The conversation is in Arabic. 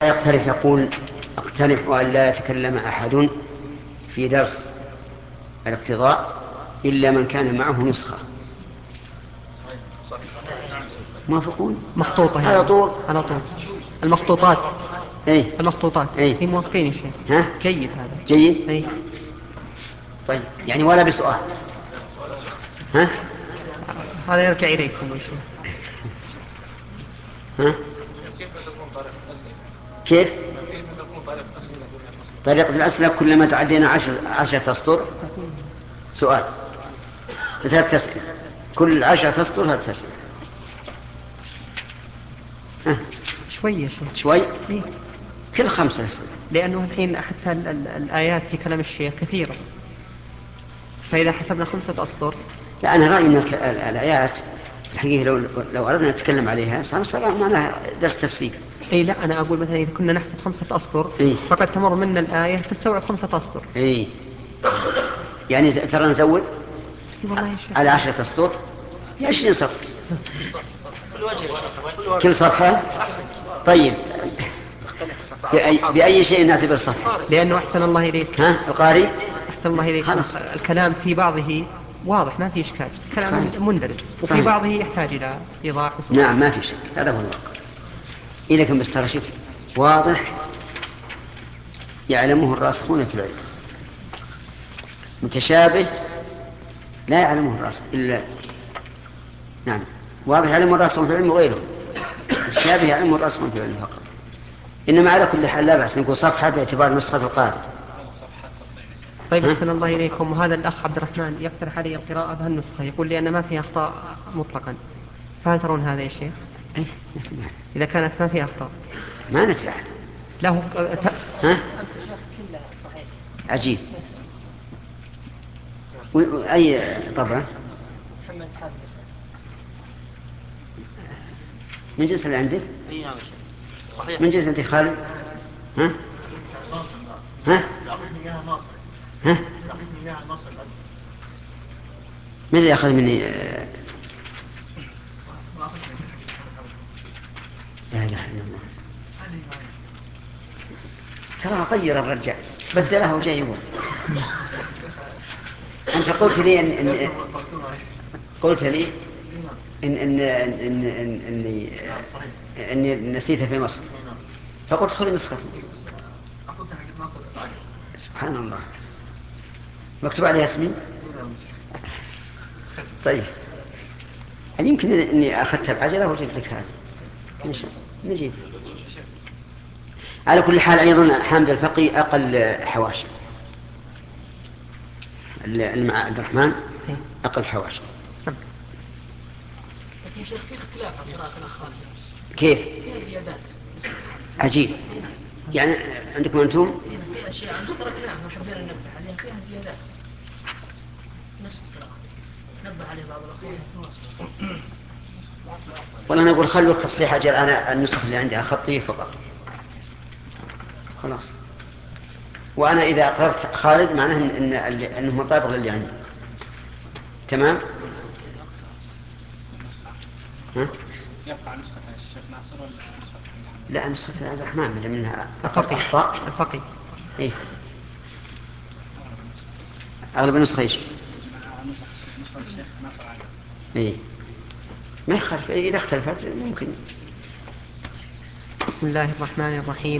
يقترح يقول: اقترح أن لا يتكلم أحد في درس الاقتضاء إلا من كان معه نسخة. موافقون مخطوطة على يعني طول؟ على طول. المخطوطات. اي المخطوطات اي هي موافقين يا شيخ. ها جيد هذا. جيد. أي. طيب يعني ولا بسؤال؟ ها هذا يرجع إليكم يا شيخ. ها كيف طريقة الأسئلة؟ كلما تعدينا 10 أسطر سؤال، 3 أسئلة، كل 10 أسطر 3 أسئلة. شوي يا شيخ. شوي. إيه؟ كل 5 أسئلة. لأنه الحين حتى الآيات في كلام الشيخ كثيرة، فإذا حسبنا 5 أسطر. لا، أنا رأيي أن الآيات الحقيقة لو أردنا نتكلم عليها صار معناها درس تفسير. اي لا، انا اقول مثلا اذا كنا نحسب 5 اسطر إيه؟ فقد تمر منا الايه تستوعب 5 اسطر. إيه؟ يعني ترى نزود اي والله يا شيخ. على 10 أسطر 20 سطر كل صفحة. طيب بأي شيء نعتبر صفحة؟ لانه احسن الله اليك. ها القارئ. احسن الله اليك. خلاص. الكلام في بعضه واضح ما في اشكال، كلام صحيح. مندرج، وفي صحيح. بعضه يحتاج الى ايضاح وصحيح. نعم ما في شك، هذا هو الواقع. إذا كان بس ترى شوف واضح يعلمه الراسخون في العلم، متشابه لا يعلمه الراسخ إلا نعم واضح يعلمه الراسخون في العلم وغيره، متشابه يعلمه الراسخون في العلم فقط. إنما على كل حال لا بأس نقول صفحة باعتبار نسخة القارئ. طيب احسن الله اليكم. وهذا الاخ عبد الرحمن يقترح علي القراءه بهالنسخه، يقول لي ان ما فيها اخطاء مطلقا، فهل ترون هذا يا شيخ؟ أي اذا كانت ما فيها اخطاء ما نتعهد. له ها عجيب. أي طبعا من جنس اللي عندك؟ من جنس أنت خالد؟ ها ها ها من اللي أخذ مني؟ لا إله إلا الله. ترى غير الرجال بدله وجاي يقول. أنت قلت لي قلت لي إني نسيتها في مصر، فقلت خذ نسختي. سبحان الله، مكتوب عليها اسمي. طيب هل يمكن إني أخذتها بعجلة وجبت لك هذه؟ إن شاء الله نجيب. على كل حال أيضا حامد الفقي أقل حواشي، اللي مع عبد الرحمن أقل حواشي. لكن شيخ في اختلاف عن قراءة الأخ خالد. كيف؟ فيها زيادات. عجيب. يعني عندكم أنتم في أشياء اشتركناها وحبينا ننبه عليها، فيها زيادات نفس القراءة نبه عليه بعض الأخوان. والله أنا أقول خلوا التصحيح أجل، أنا النسخ اللي عندي أخطيه فقط خلاص. وأنا إذا أقررت خالد معناه أنه مطابق للي عندي. تمام. ها؟ يبقى نسخة الشيخ ناصر ولا نسخة محمد؟ لا نسخة عبد الرحمن من منها الفقي. أخطاء. الفقي. إيه؟ أغلب النسخة إيش؟ نسخة الشيخ ناصر عادل. إيه؟ ما يخالف إذا اختلفت ممكن. بسم الله الرحمن الرحيم.